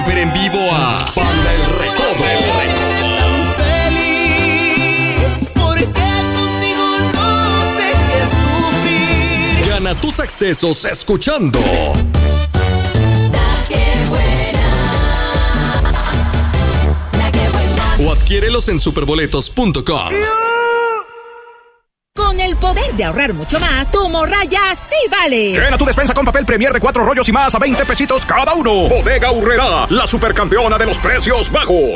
ver en vivo a Banda El Recodo. Feliz porque contigo no sé qué sufrir. Gana tus accesos escuchando o adquiérelos en superboletos.com. Con el poder de ahorrar mucho más, tu morraya sí vale. Llena tu despensa con papel Premier de 4 rollos y más a 20 pesitos cada uno. Bodega Aurrerá, la supercampeona de los precios bajos.